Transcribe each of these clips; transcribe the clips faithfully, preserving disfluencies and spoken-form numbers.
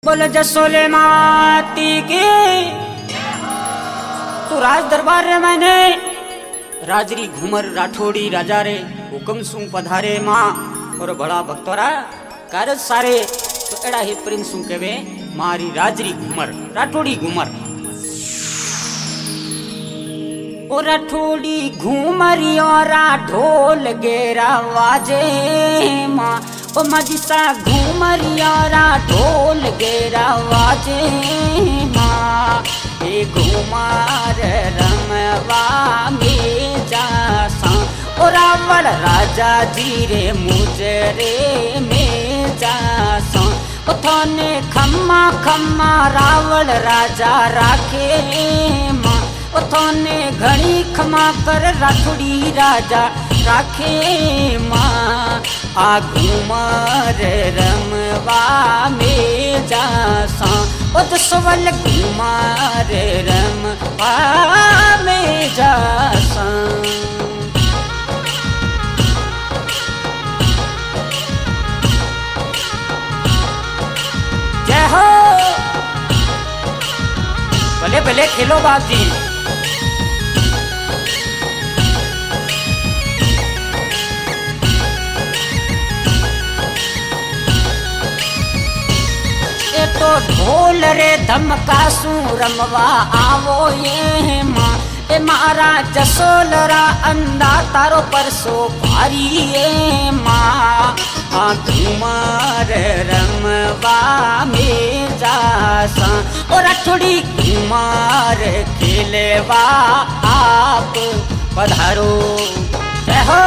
बोल जसोले माती की तो राज दरबार रे मैंने राजरी घूमर राठौड़ी राजा रे हुक्म सु पधारे माँ और बड़ा भक्तोरा कारज सारे तो एड़ा ही प्रिंस सु केवे मारी राजरी घूमर राठौड़ी घूमर ओ राठौड़ी घूमरियोरा ढोल गेरा वाजे माँ ओ मजिसा घूमरियारा ढोल गेरा वाजे माँ ए घूमर रमवा में जासा ओ रावण राजा जी रे मुजरे में जासा ओ थाने खम्मा खम्मा रावण राजा राखे माँ ओ थाने घणी खमा कर राठौड़ी राजा राखे माँ आ घूमर रमवा में जासा ओ जसवल घूमर रमवा में जासा जय हो भले भले खेलो बाप जी। तो ढोल रे धमका सू रमवा आवो ये माँ ए मारा जसोलरा अंदा तारो परसो भारी ये माँ आ घूमर रमवा में जासा और राठौड़ी घूमर खेलवा आप पधारो जय हो।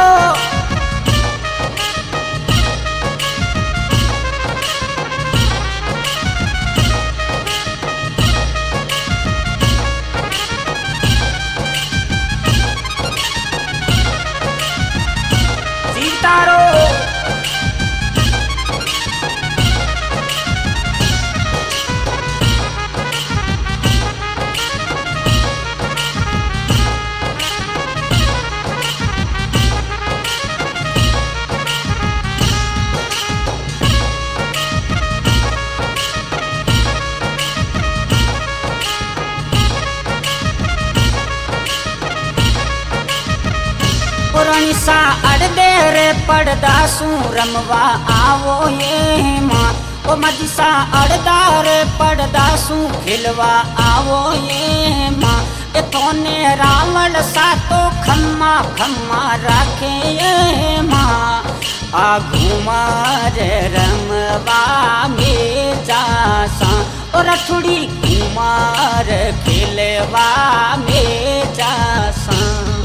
सा अड़दे रे पड़दा सू रमवा आवो ये माँ ओ मजिसा अड़दा रे पड़दा सू खिलवा आवो ये माँ ए तोने रावण सा तो खम्मा खम्मा राखे ये माँ आ घूमर रमवा में जासा और राठौड़ी घूमर खिलवा में जासा।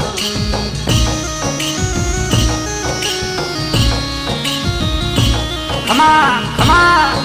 Come on, come on.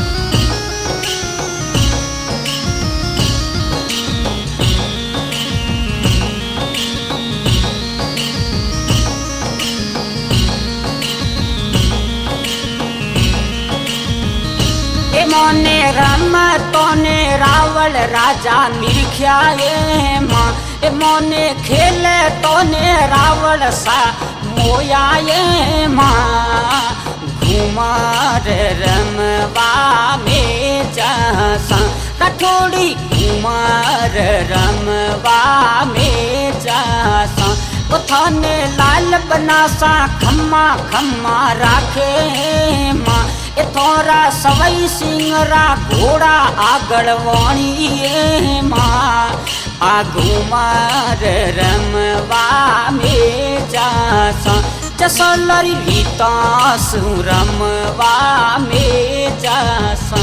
ए मोने रम तोने रावण राजा निरख्या ये माँ ए मोने खेले तोने रावण सा मोया ये माँ घूमर रमवा में जासा राठौड़ी घूमर रमवा में जासा ओ थाने लाल बनासा खम्मा खम्मा राखे माँ ए थोरा सवई सिंगरा घोड़ा आगड़ वाणी माँ आ घूमर रमवा में जासा जसोलरी भीता सुरमवा में जासा।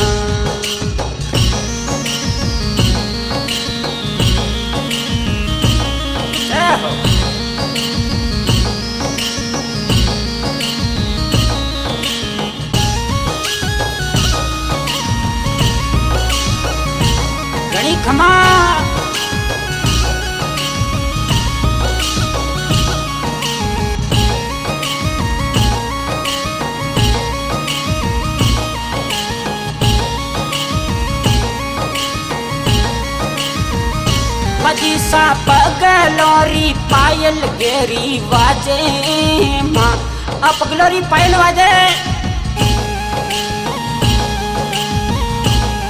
जय हो घणी खमा मजिसा पगलोरी पायल गेरी वाजे माँ अब पगलोरी पायल वाजे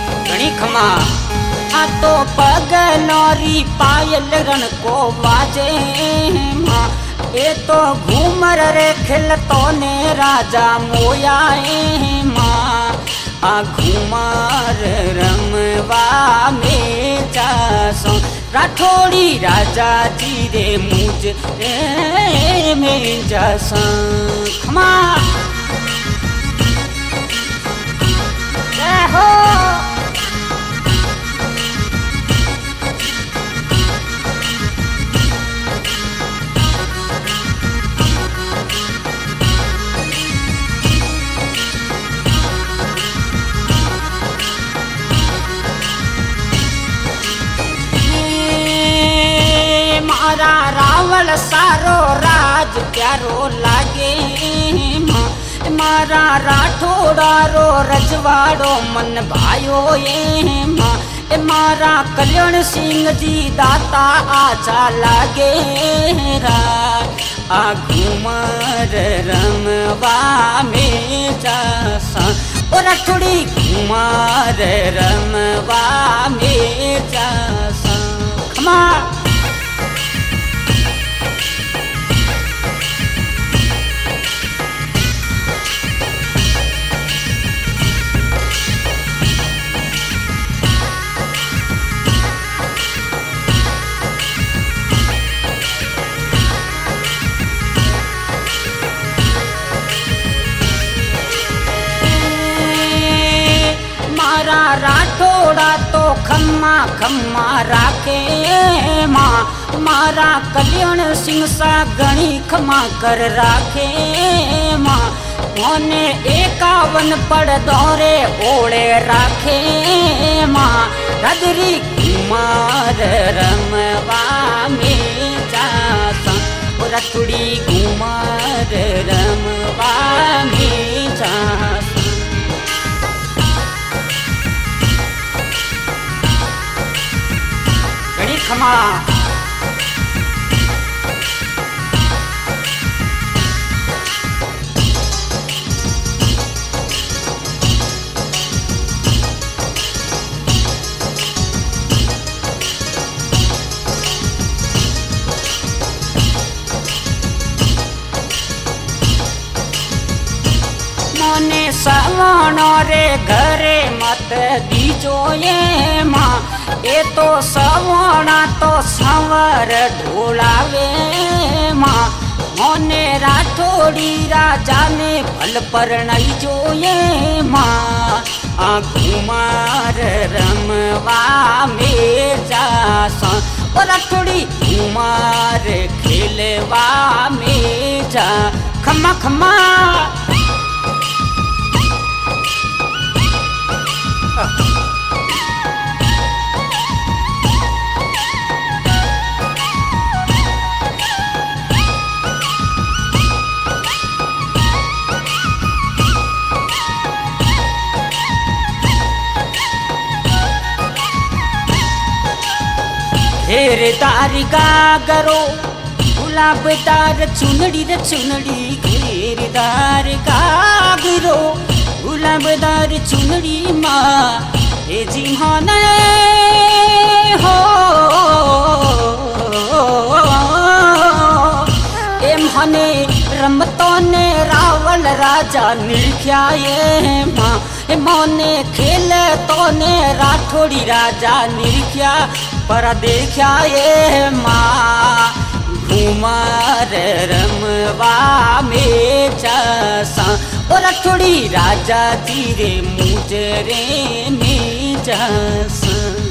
खमा आ तो पगलोरी पायल रण को बाजे माँ ए तो घूमर रे खिलतो ने राजा मोयाए माँ आ घूमर रमवा में जासो राठौड़ी राजा जी रे मुझ रे में जासा खमा जय हो मारा रावण सारो राज प्यारो लागे माँ मारा राठौड़ा रो रजवाड़ो मन भायो ये माँ ए मारा कल्याण सिंह जी दाता आजा लागे रा आ घूमर रमवा में जासा ओ राठौड़ी घूमर रमवा में जासा खमा राठौड़ा तो खम्मा खम्मा राखे माँ मारा कल्याण सिंह सा गणी खमा कर राखे माँ मोने एकावन पड़ दौरे ओढ़े राखे माँ रजरी कुमार रमवा में जासा रथुड़ी कुमार रमवा में जासा खमा मोने सवणो रे घरे मत दीजो ये माँ ए तो सवणा तो संवर ढोलावे माँ मोने राठौड़ी राजा ने भल परणाई जो ये माँ आ घूमर रमवा में जासा और राठौड़ी घूमर खेलवा में जा खमा खमा घेरदार गागरो गुलाबदार चुनड़ी रे चुनड़ी घेरदार गागरो गुलाबदार चुनड़ी माँ हे जी माने हो ए माने रमतो ने रावण राजा निरख्या ये माँ ए मोने खेले तो ने राठौड़ी राजा निरख्या पर देखा ये माँ घूमर रमवा में जासा और राठौड़ी राजा धीरे मुजरे में जासा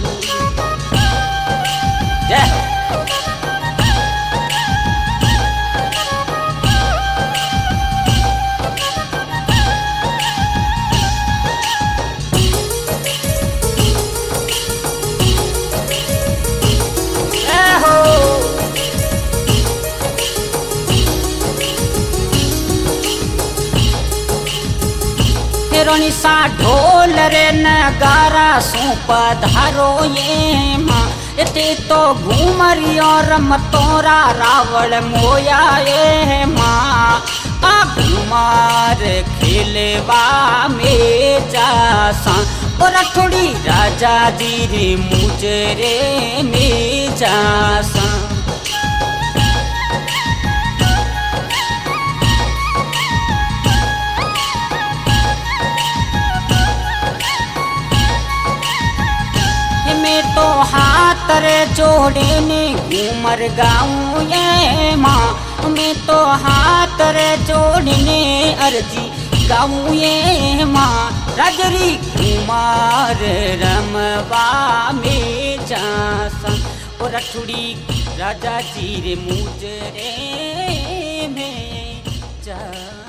जय रोनी सा ढोल रे नगारा सो पधारो ये माँ ते तो घूमरियो रमतोरा रावण मोया ये माँ आ घूमर खेलवा में जासा और थोड़ी राजा जी रे मुजरे में जासा मैं तो हाथ रे जोड़े ने घूमर गाऊं ये माँ मैं तो हाथ रे जोड़ने अर्जी गाऊं ये माँ राजरी कुमार रमवा में जासा और रठुड़ी राजा जी रे मुजरे में जा